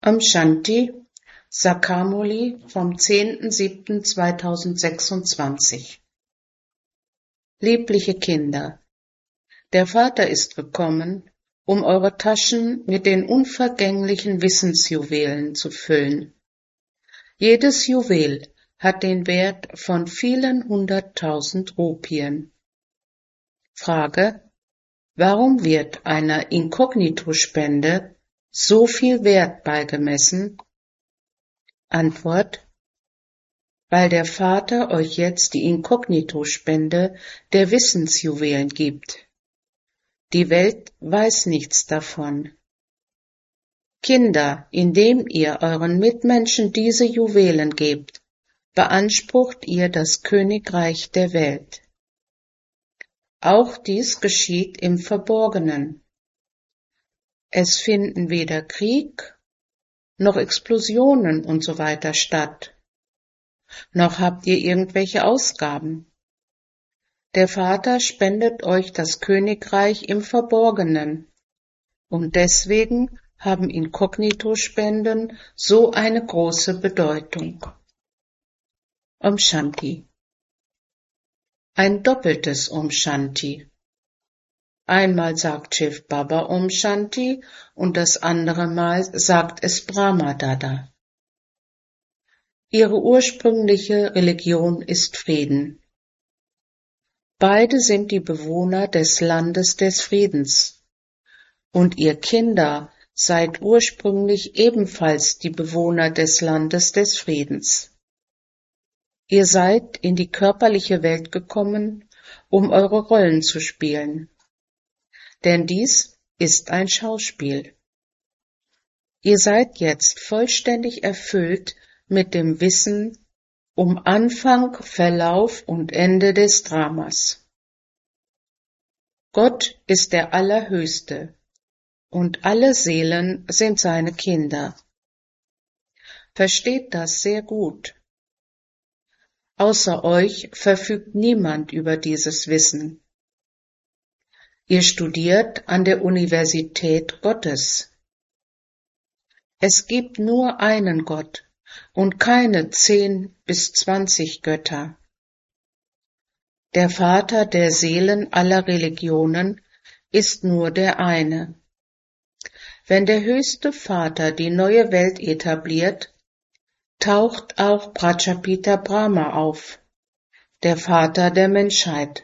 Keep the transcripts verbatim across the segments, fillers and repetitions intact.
Om Shanti, Sakamuli vom zehnten siebten zweitausendsechsundzwanzig. Liebliche Kinder, der Vater ist gekommen, um eure Taschen mit den unvergänglichen Wissensjuwelen zu füllen. Jedes Juwel hat den Wert von vielen hunderttausend Rupien. Frage: Warum wird einer Inkognito-Spende so viel Wert beigemessen? Antwort: Weil der Vater euch jetzt die Inkognito-Spende der Wissensjuwelen gibt. Die Welt weiß nichts davon. Kinder, indem ihr euren Mitmenschen diese Juwelen gebt, beansprucht ihr das Königreich der Welt. Auch dies geschieht im Verborgenen. Es finden weder Krieg noch Explosionen und so weiter statt. Noch habt ihr irgendwelche Ausgaben. Der Vater spendet euch das Königreich im Verborgenen, und deswegen haben Inkognito-Spenden so eine große Bedeutung. Om Shanti. Ein doppeltes Om Shanti. Einmal sagt Shiv Baba Om Shanti und das andere Mal sagt es Brahma Dada. Ihre ursprüngliche Religion ist Frieden. Beide sind die Bewohner des Landes des Friedens. Und ihr Kinder seid ursprünglich ebenfalls die Bewohner des Landes des Friedens. Ihr seid in die körperliche Welt gekommen, um eure Rollen zu spielen. Denn dies ist ein Schauspiel. Ihr seid jetzt vollständig erfüllt mit dem Wissen um Anfang, Verlauf und Ende des Dramas. Gott ist der Allerhöchste und alle Seelen sind seine Kinder. Versteht das sehr gut. Außer euch verfügt niemand über dieses Wissen. Ihr studiert an der Universität Gottes. Es gibt nur einen Gott und keine zehn bis zwanzig Götter. Der Vater der Seelen aller Religionen ist nur der eine. Wenn der höchste Vater die neue Welt etabliert, taucht auch Prajapita Brahma auf, der Vater der Menschheit.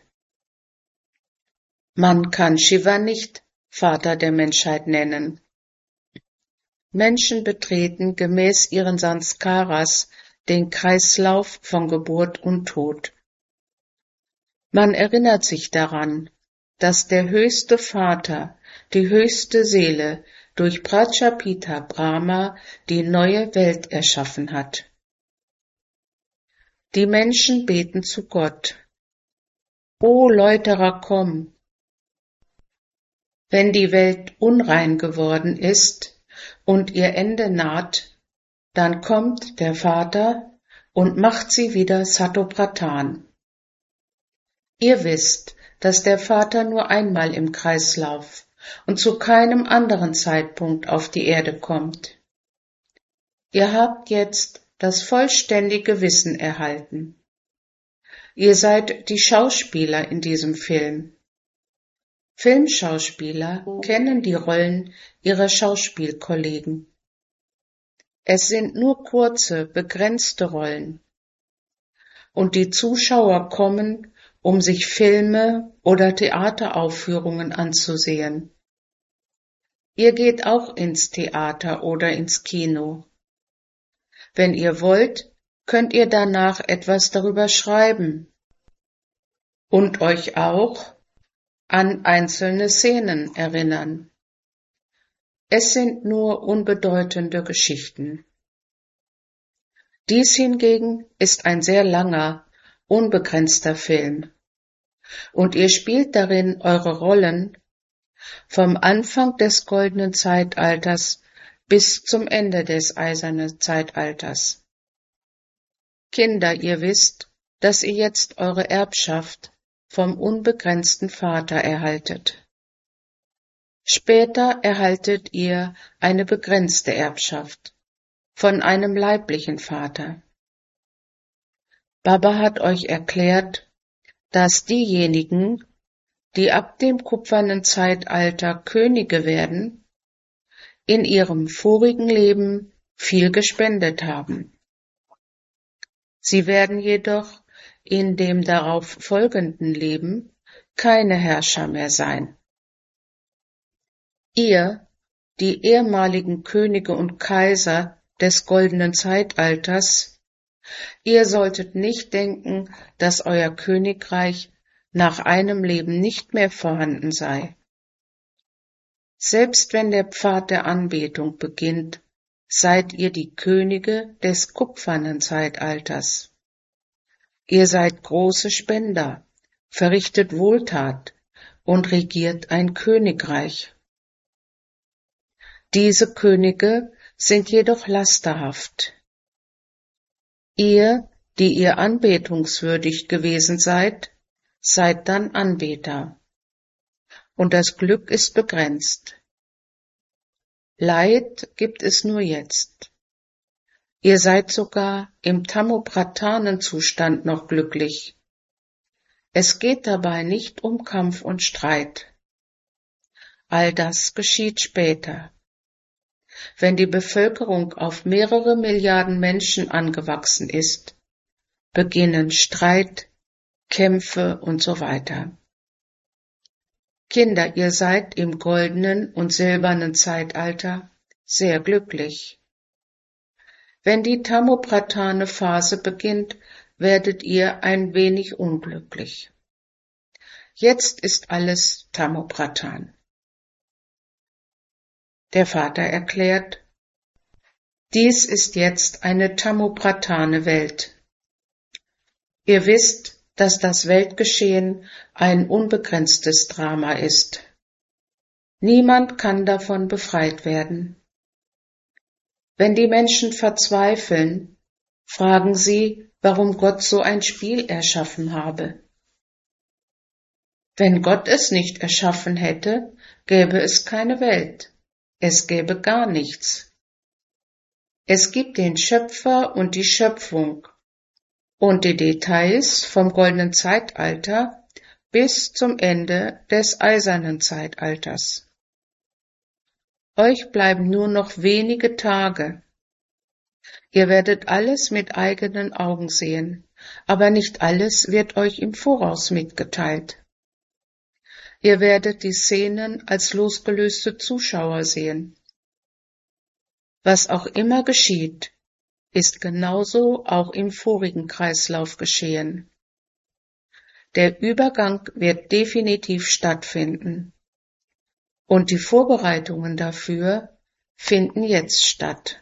Man kann Shiva nicht Vater der Menschheit nennen. Menschen betreten gemäß ihren Sanskaras den Kreislauf von Geburt und Tod. Man erinnert sich daran, dass der höchste Vater, die höchste Seele, durch Prajapita Brahma die neue Welt erschaffen hat. Die Menschen beten zu Gott: O Läuterer, komm! Wenn die Welt unrein geworden ist und ihr Ende naht, dann kommt der Vater und macht sie wieder Satopradhan. Ihr wisst, dass der Vater nur einmal im Kreislauf und zu keinem anderen Zeitpunkt auf die Erde kommt. Ihr habt jetzt das vollständige Wissen erhalten. Ihr seid die Schauspieler in diesem Film. Filmschauspieler kennen die Rollen ihrer Schauspielkollegen. Es sind nur kurze, begrenzte Rollen. Und die Zuschauer kommen, um sich Filme oder Theateraufführungen anzusehen. Ihr geht auch ins Theater oder ins Kino. Wenn ihr wollt, könnt ihr danach etwas darüber schreiben und euch auch an einzelne Szenen erinnern. Es sind nur unbedeutende Geschichten. Dies hingegen ist ein sehr langer, unbegrenzter Film, und ihr spielt darin eure Rollen vom Anfang des goldenen Zeitalters bis zum Ende des eisernen Zeitalters. Kinder, ihr wisst, dass ihr jetzt eure Erbschaft vom unbegrenzten Vater erhaltet. Später erhaltet ihr eine begrenzte Erbschaft von einem leiblichen Vater. Baba hat euch erklärt, dass diejenigen, die ab dem kupfernen Zeitalter Könige werden, in ihrem vorigen Leben viel gespendet haben. Sie werden jedoch in dem darauf folgenden Leben keine Herrscher mehr sein. Ihr, die ehemaligen Könige und Kaiser des goldenen Zeitalters, ihr solltet nicht denken, dass euer Königreich nach einem Leben nicht mehr vorhanden sei. Selbst wenn der Pfad der Anbetung beginnt, seid ihr die Könige des kupfernen Zeitalters. Ihr seid große Spender, verrichtet Wohltat und regiert ein Königreich. Diese Könige sind jedoch lasterhaft. Ihr, die ihr anbetungswürdig gewesen seid, seid dann Anbeter. Und das Glück ist begrenzt. Leid gibt es nur jetzt. Ihr seid sogar im Tamoprathanenzustand noch glücklich. Es geht dabei nicht um Kampf und Streit. All das geschieht später. Wenn die Bevölkerung auf mehrere Milliarden Menschen angewachsen ist, beginnen Streit, Kämpfe und so weiter. Kinder, ihr seid im goldenen und silbernen Zeitalter sehr glücklich. Wenn die Tamoprathane-Phase beginnt, werdet ihr ein wenig unglücklich. Jetzt ist alles Tamoprathan. Der Vater erklärt, dies ist jetzt eine Tamoprathane-Welt. Ihr wisst, dass das Weltgeschehen ein unbegrenztes Drama ist. Niemand kann davon befreit werden. Wenn die Menschen verzweifeln, fragen sie, warum Gott so ein Spiel erschaffen habe. Wenn Gott es nicht erschaffen hätte, gäbe es keine Welt. Es gäbe gar nichts. Es gibt den Schöpfer und die Schöpfung und die Details vom goldenen Zeitalter bis zum Ende des eisernen Zeitalters. Euch bleiben nur noch wenige Tage. Ihr werdet alles mit eigenen Augen sehen, aber nicht alles wird euch im Voraus mitgeteilt. Ihr werdet die Szenen als losgelöste Zuschauer sehen. Was auch immer geschieht, ist genauso auch im vorigen Kreislauf geschehen. Der Übergang wird definitiv stattfinden. Und die Vorbereitungen dafür finden jetzt statt.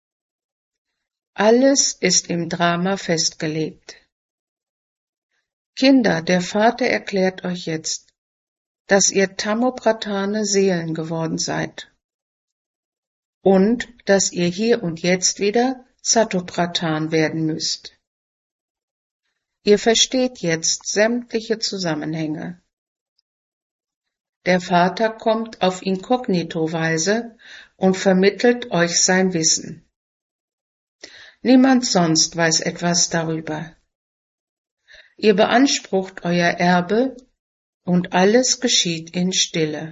Alles ist im Drama festgelegt. Kinder, der Vater erklärt euch jetzt, dass ihr Tamoprathane Seelen geworden seid und dass ihr hier und jetzt wieder Satoprathan werden müsst. Ihr versteht jetzt sämtliche Zusammenhänge. Der Vater kommt auf Inkognito-Weise und vermittelt euch sein Wissen. Niemand sonst weiß etwas darüber. Ihr beansprucht euer Erbe und alles geschieht in Stille.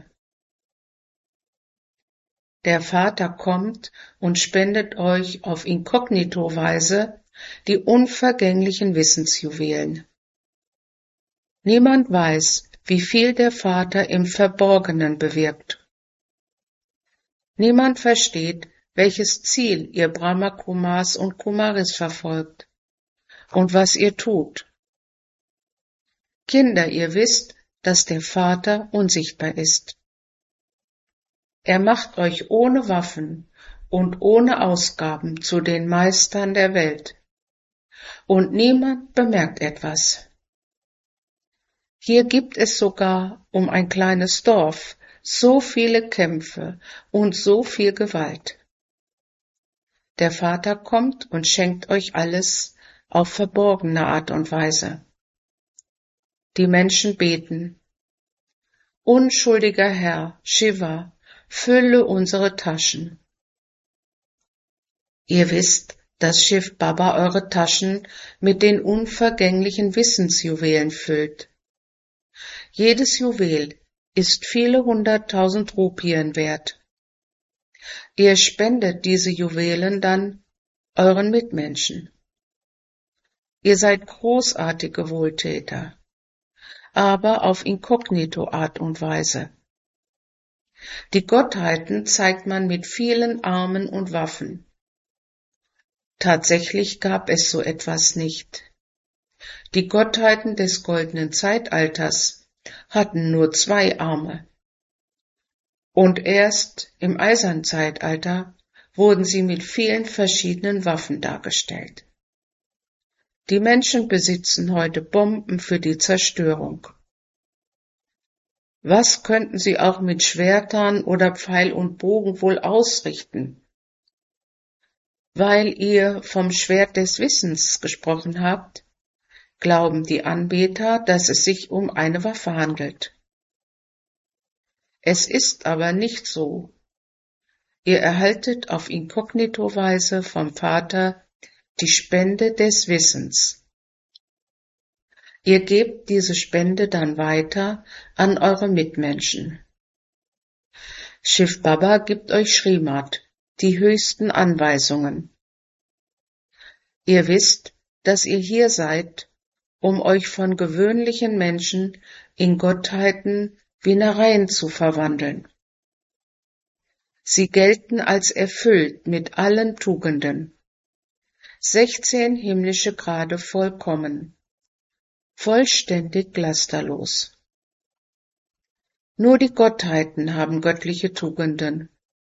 Der Vater kommt und spendet euch auf Inkognito-Weise die unvergänglichen Wissensjuwelen. Niemand weiß, wie viel der Vater im Verborgenen bewirkt. Niemand versteht, welches Ziel ihr Brahma Kumars und Kumaris verfolgt und was ihr tut. Kinder, ihr wisst, dass der Vater unsichtbar ist. Er macht euch ohne Waffen und ohne Ausgaben zu den Meistern der Welt. Und niemand bemerkt etwas. Hier gibt es sogar um ein kleines Dorf so viele Kämpfe und so viel Gewalt. Der Vater kommt und schenkt euch alles auf verborgene Art und Weise. Die Menschen beten. Unschuldiger Herr, Shiva, fülle unsere Taschen. Ihr wisst, dass Shiv Baba eure Taschen mit den unvergänglichen Wissensjuwelen füllt. Jedes Juwel ist viele hunderttausend Rupien wert. Ihr spendet diese Juwelen dann euren Mitmenschen. Ihr seid großartige Wohltäter, aber auf Inkognito-Art und Weise. Die Gottheiten zeigt man mit vielen Armen und Waffen. Tatsächlich gab es so etwas nicht. Die Gottheiten des goldenen Zeitalters hatten nur zwei Arme. Und erst im Eisernen Zeitalter wurden sie mit vielen verschiedenen Waffen dargestellt. Die Menschen besitzen heute Bomben für die Zerstörung. Was könnten sie auch mit Schwertern oder Pfeil und Bogen wohl ausrichten? Weil ihr vom Schwert des Wissens gesprochen habt, glauben die Anbeter, dass es sich um eine Waffe handelt. Es ist aber nicht so. Ihr erhaltet auf Inkognito-Weise vom Vater die Spende des Wissens. Ihr gebt diese Spende dann weiter an eure Mitmenschen. Shiv Baba gibt euch Srimad, die höchsten Anweisungen. Ihr wisst, dass ihr hier seid, um euch von gewöhnlichen Menschen in Gottheiten wie Narayan zu verwandeln. Sie gelten als erfüllt mit allen Tugenden. Sechzehn himmlische Grade vollkommen, vollständig lasterlos. Nur die Gottheiten haben göttliche Tugenden.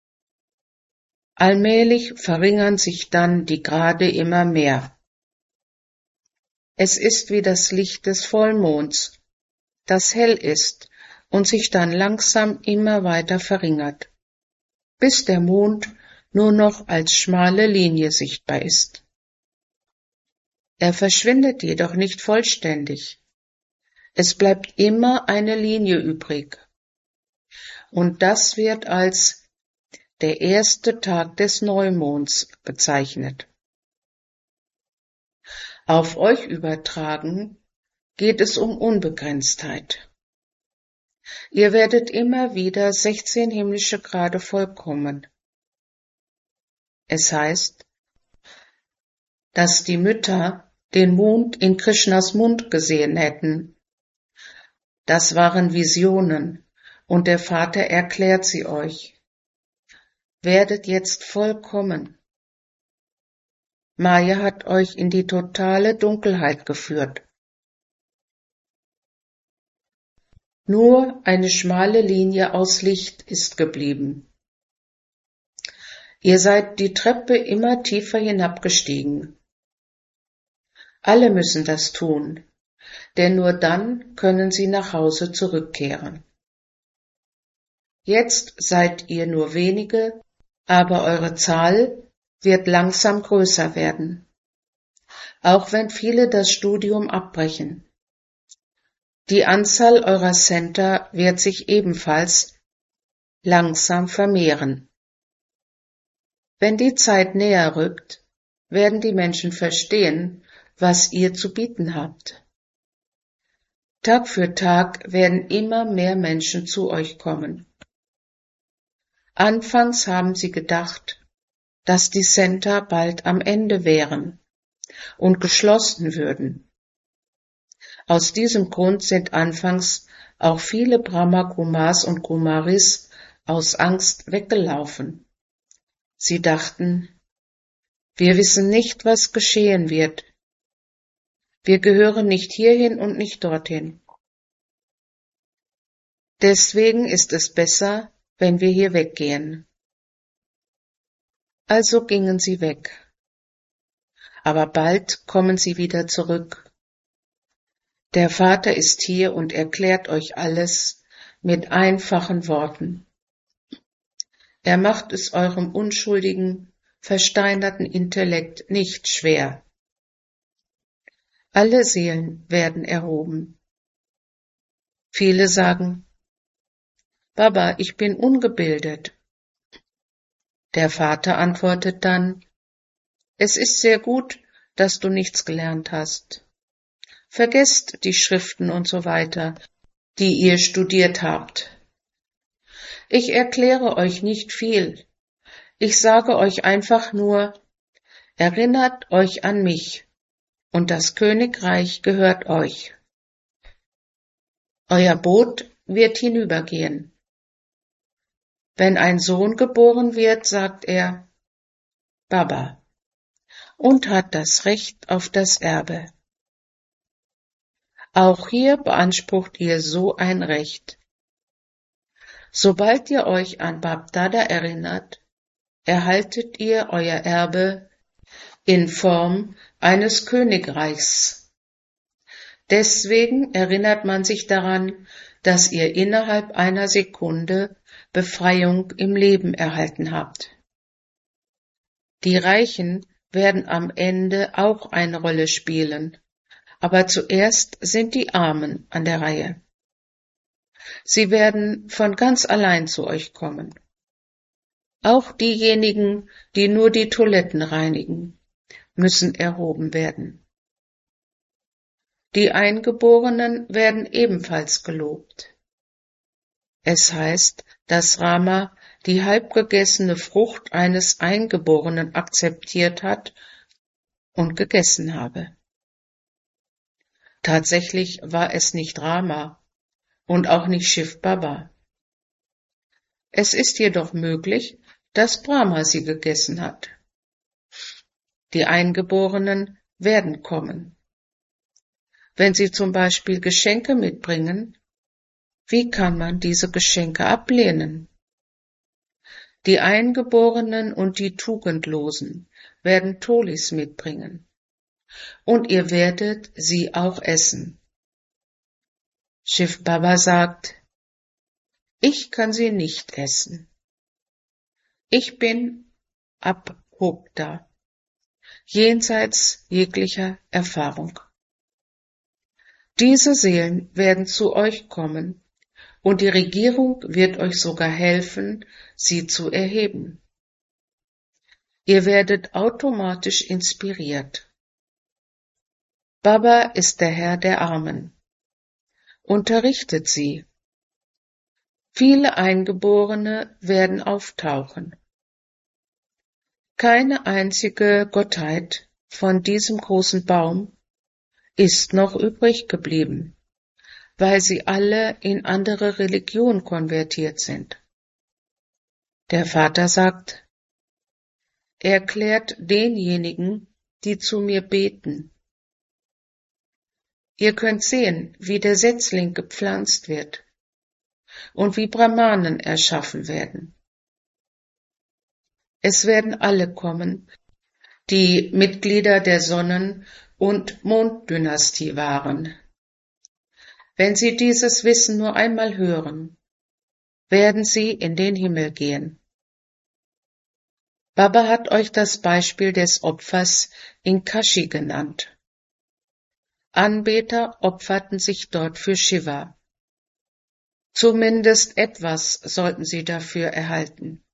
Allmählich verringern sich dann die Grade immer mehr. Es ist wie das Licht des Vollmonds, das hell ist und sich dann langsam immer weiter verringert, bis der Mond nur noch als schmale Linie sichtbar ist. Er verschwindet jedoch nicht vollständig. Es bleibt immer eine Linie übrig. Und das wird als der erste Tag des Neumonds bezeichnet. Auf euch übertragen geht es um Unbegrenztheit. Ihr werdet immer wieder sechzehn himmlische Grade vollkommen. Es heißt, dass die Mütter den Mond in Krishnas Mund gesehen hätten. Das waren Visionen, und der Vater erklärt sie euch. Werdet jetzt vollkommen. Maya hat euch in die totale Dunkelheit geführt. Nur eine schmale Linie aus Licht ist geblieben. Ihr seid die Treppe immer tiefer hinabgestiegen. Alle müssen das tun, denn nur dann können sie nach Hause zurückkehren. Jetzt seid ihr nur wenige, aber eure Zahl wird langsam größer werden, auch wenn viele das Studium abbrechen. Die Anzahl eurer Center wird sich ebenfalls langsam vermehren. Wenn die Zeit näher rückt, werden die Menschen verstehen, was ihr zu bieten habt. Tag für Tag werden immer mehr Menschen zu euch kommen. Anfangs haben sie gedacht, dass die Center bald am Ende wären und geschlossen würden. Aus diesem Grund sind anfangs auch viele Brahma Kumars und Kumaris aus Angst weggelaufen. Sie dachten, wir wissen nicht, was geschehen wird. Wir gehören nicht hierhin und nicht dorthin. Deswegen ist es besser, wenn wir hier weggehen. Also gingen sie weg. Aber bald kommen sie wieder zurück. Der Vater ist hier und erklärt euch alles mit einfachen Worten. Er macht es eurem unschuldigen, versteinerten Intellekt nicht schwer. Alle Seelen werden erhoben. Viele sagen, Baba, ich bin ungebildet. Der Vater antwortet dann, es ist sehr gut, dass du nichts gelernt hast. Vergesst die Schriften und so weiter, die ihr studiert habt. Ich erkläre euch nicht viel. Ich sage euch einfach nur, erinnert euch an mich, und das Königreich gehört euch. Euer Boot wird hinübergehen. Wenn ein Sohn geboren wird, sagt er, Baba, und hat das Recht auf das Erbe. Auch hier beansprucht ihr so ein Recht. Sobald ihr euch an Bab Dada erinnert, erhaltet ihr euer Erbe in Form eines Königreichs. Deswegen erinnert man sich daran, dass ihr innerhalb einer Sekunde Befreiung im Leben erhalten habt. Die Reichen werden am Ende auch eine Rolle spielen, aber zuerst sind die Armen an der Reihe. Sie werden von ganz allein zu euch kommen. Auch diejenigen, die nur die Toiletten reinigen, müssen erhoben werden. Die Eingeborenen werden ebenfalls gelobt. Es heißt, dass Rama die halbgegessene Frucht eines Eingeborenen akzeptiert hat und gegessen habe. Tatsächlich war es nicht Rama und auch nicht Shiv Baba. Es ist jedoch möglich, dass Brahma sie gegessen hat. Die Eingeborenen werden kommen. Wenn sie zum Beispiel Geschenke mitbringen, wie kann man diese Geschenke ablehnen? Die Eingeborenen und die Tugendlosen werden Tolis mitbringen, und ihr werdet sie auch essen. Shiv Baba sagt, ich kann sie nicht essen. Ich bin Abhokta, jenseits jeglicher Erfahrung. Diese Seelen werden zu euch kommen, und die Regierung wird euch sogar helfen, sie zu erheben. Ihr werdet automatisch inspiriert. Baba ist der Herr der Armen. Unterrichtet sie. Viele Eingeborene werden auftauchen. Keine einzige Gottheit von diesem großen Baum ist noch übrig geblieben, weil sie alle in andere Religion konvertiert sind. Der Vater sagt, erklärt denjenigen, die zu mir beten. Ihr könnt sehen, wie der Setzling gepflanzt wird und wie Brahmanen erschaffen werden. Es werden alle kommen, die Mitglieder der Sonnen- und Monddynastie waren. Wenn sie dieses Wissen nur einmal hören, werden sie in den Himmel gehen. Baba hat euch das Beispiel des Opfers in Kashi genannt. Anbeter opferten sich dort für Shiva. Zumindest etwas sollten sie dafür erhalten.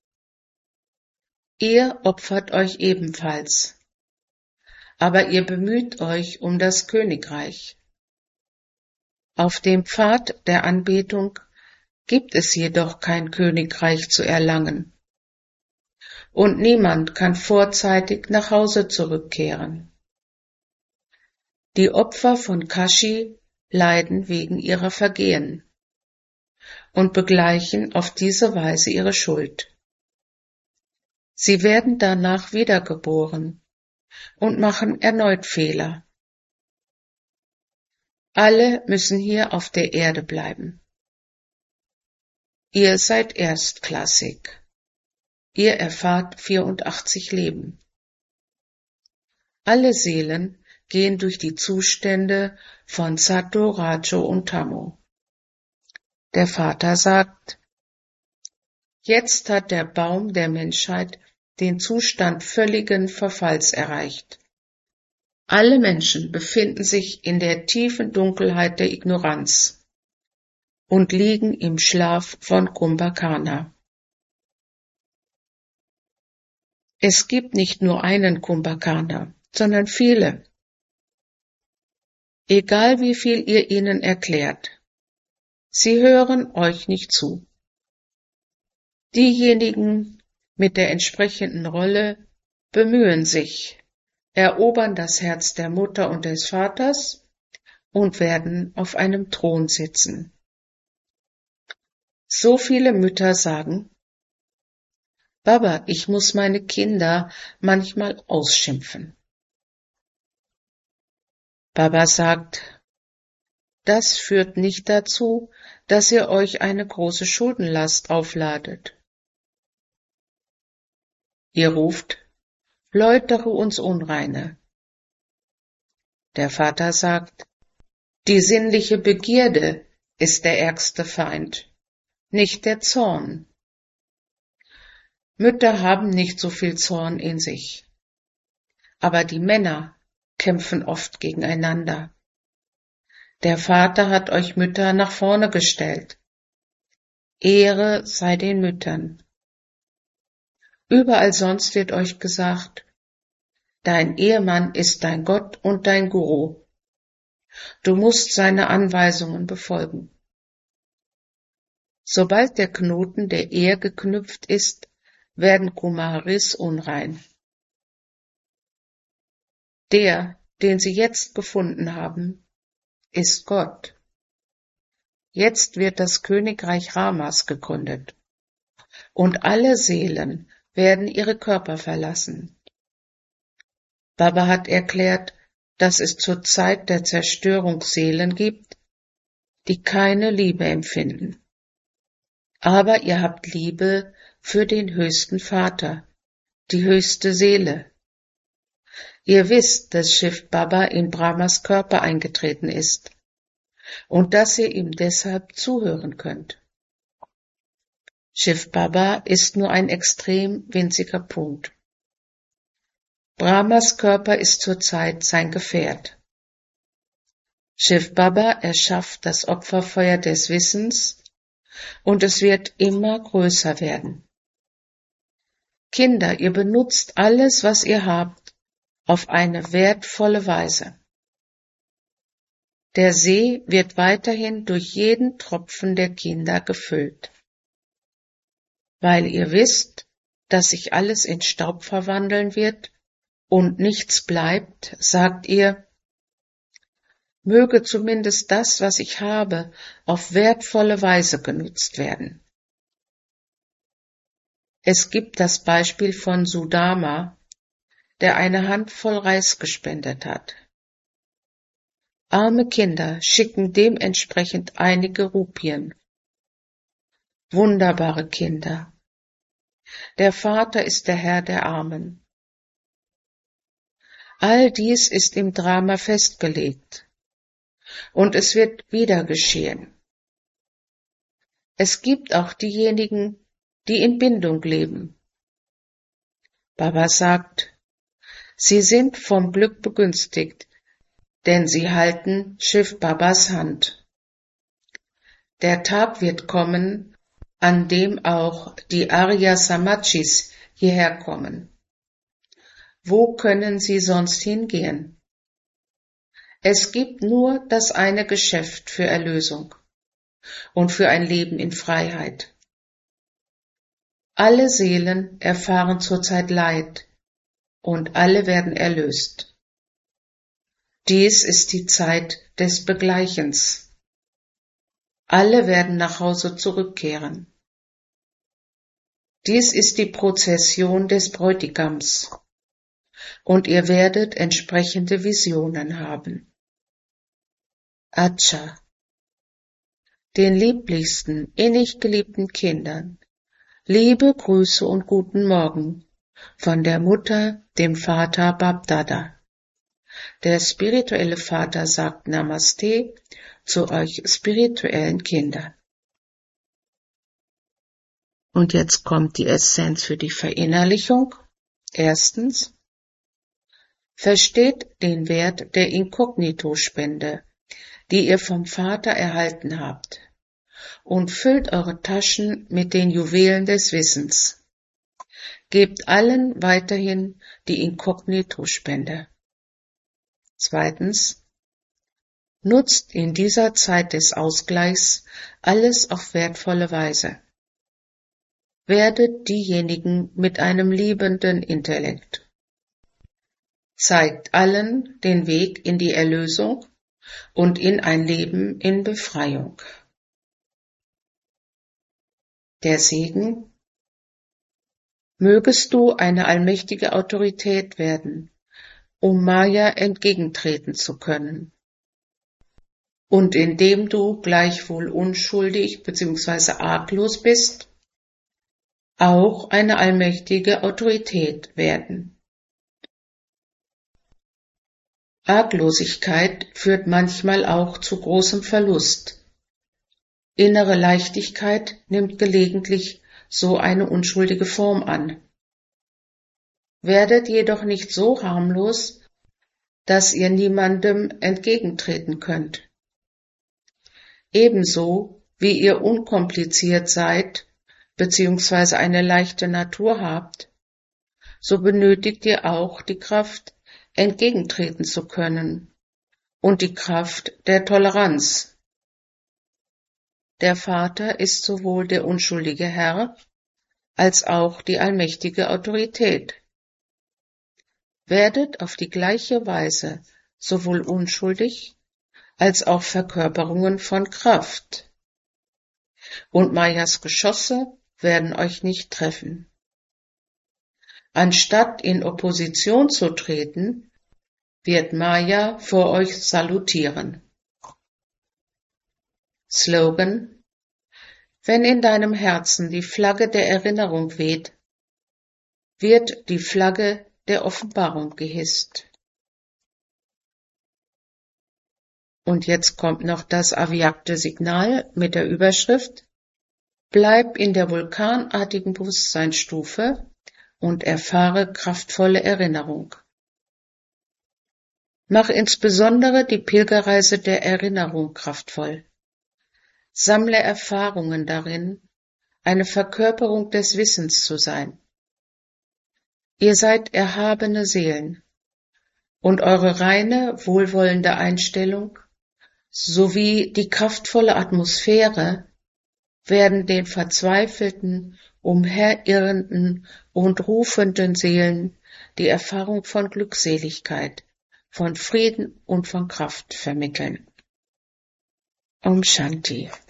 Ihr opfert euch ebenfalls, aber ihr bemüht euch um das Königreich. Auf dem Pfad der Anbetung gibt es jedoch kein Königreich zu erlangen, und niemand kann vorzeitig nach Hause zurückkehren. Die Opfer von Kashi leiden wegen ihrer Vergehen und begleichen auf diese Weise ihre Schuld. Sie werden danach wiedergeboren und machen erneut Fehler. Alle müssen hier auf der Erde bleiben. Ihr seid erstklassig. Ihr erfahrt vierundachtzig Leben. Alle Seelen gehen durch die Zustände von Sato, Rajo und Tamo. Der Vater sagt, jetzt hat der Baum der Menschheit den Zustand völligen Verfalls erreicht. Alle Menschen befinden sich in der tiefen Dunkelheit der Ignoranz. und liegen im Schlaf von Kumbhakana. Es gibt nicht nur einen Kumbhakana, sondern viele. Egal wie viel ihr ihnen erklärt, sie hören euch nicht zu. Diejenigen mit der entsprechenden Rolle bemühen sich, erobern das Herz der Mutter und des Vaters und werden auf einem Thron sitzen. So viele Mütter sagen, Baba, ich muss meine Kinder manchmal ausschimpfen. Baba sagt, das führt nicht dazu, dass ihr euch eine große Schuldenlast aufladet. Ihr ruft, läutere uns Unreine. Der Vater sagt, die sinnliche Begierde ist der ärgste Feind, nicht der Zorn. Mütter haben nicht so viel Zorn in sich, aber die Männer kämpfen oft gegeneinander. Der Vater hat euch Mütter nach vorne gestellt. Ehre sei den Müttern. Überall sonst wird euch gesagt, dein Ehemann ist dein Gott und dein Guru. Du musst seine Anweisungen befolgen. Sobald der Knoten der Ehe geknüpft ist, werden Kumaris unrein. Der, den sie jetzt gefunden haben, ist Gott. Jetzt wird das Königreich Ramas gegründet, und alle Seelen werden ihre Körper verlassen. Baba hat erklärt, dass es zur Zeit der Zerstörung Seelen gibt, die keine Liebe empfinden. Aber ihr habt Liebe für den höchsten Vater, die höchste Seele. Ihr wisst, dass Shiv Baba in Brahmas Körper eingetreten ist und dass ihr ihm deshalb zuhören könnt. Shiv Baba ist nur ein extrem winziger Punkt. Brahmas Körper ist zurzeit sein Gefährt. Shiv Baba erschafft das Opferfeuer des Wissens und es wird immer größer werden. Kinder, ihr benutzt alles, was ihr habt, auf eine wertvolle Weise. Der See wird weiterhin durch jeden Tropfen der Kinder gefüllt. Weil ihr wisst, dass sich alles in Staub verwandeln wird und nichts bleibt, sagt ihr, möge zumindest das, was ich habe, auf wertvolle Weise genutzt werden. Es gibt das Beispiel von Sudama, der eine Handvoll Reis gespendet hat. Arme Kinder schicken dementsprechend einige Rupien. Wunderbare Kinder. Der Vater ist der Herr der Armen. All dies ist im Drama festgelegt. Und es wird wieder geschehen. Es gibt auch diejenigen, die in Bindung leben. Baba sagt, sie sind vom Glück begünstigt, denn sie halten Shiv Babas Hand. Der Tag wird kommen, an dem auch die Arya Samajis hierher kommen. Wo können sie sonst hingehen? Es gibt nur das eine Geschäft für Erlösung und für ein Leben in Freiheit. Alle Seelen erfahren zurzeit Leid und alle werden erlöst. Dies ist die Zeit des Begleichens. Alle werden nach Hause zurückkehren. Dies ist die Prozession des Bräutigams und ihr werdet entsprechende Visionen haben. Acha. Den lieblichsten, innig geliebten Kindern, liebe Grüße und guten Morgen von der Mutter, dem Vater Babdada. Der spirituelle Vater sagt Namaste zu euch spirituellen Kindern. Und jetzt kommt die Essenz für die Verinnerlichung. Erstens, versteht den Wert der Inkognito-Spende, die ihr vom Vater erhalten habt, und füllt eure Taschen mit den Juwelen des Wissens. Gebt allen weiterhin die Inkognito-Spende. Zweitens, nutzt in dieser Zeit des Ausgleichs alles auf wertvolle Weise. Werdet diejenigen mit einem liebenden Intellekt. Zeigt allen den Weg in die Erlösung und in ein Leben in Befreiung. Der Segen: Mögest du eine allmächtige Autorität werden, um Maya entgegentreten zu können. Und indem du gleichwohl unschuldig bzw. arglos bist, auch eine allmächtige Autorität werden. Arglosigkeit führt manchmal auch zu großem Verlust. Innere Leichtigkeit nimmt gelegentlich so eine unschuldige Form an. Werdet jedoch nicht so harmlos, dass ihr niemandem entgegentreten könnt. Ebenso wie ihr unkompliziert seid bzw. eine leichte Natur habt, so benötigt ihr auch die Kraft, entgegentreten zu können und die Kraft der Toleranz. Der Vater ist sowohl der unschuldige Herr als auch die allmächtige Autorität. Werdet auf die gleiche Weise sowohl unschuldig als auch Verkörperungen von Kraft. Und Mayas Geschosse werden euch nicht treffen. Anstatt in Opposition zu treten, wird Maya vor euch salutieren. Slogan: Wenn in deinem Herzen die Flagge der Erinnerung weht, wird die Flagge der Offenbarung gehisst. Und jetzt kommt noch das avyakte Signal mit der Überschrift: Bleib in der vulkanartigen Bewusstseinsstufe und erfahre kraftvolle Erinnerung. Mach insbesondere die Pilgerreise der Erinnerung kraftvoll. Sammle Erfahrungen darin, eine Verkörperung des Wissens zu sein. Ihr seid erhabene Seelen, und eure reine, wohlwollende Einstellung sowie die kraftvolle Atmosphäre werden den verzweifelten, umherirrenden und rufenden Seelen die Erfahrung von Glückseligkeit, von Frieden und von Kraft vermitteln. Om Shanti.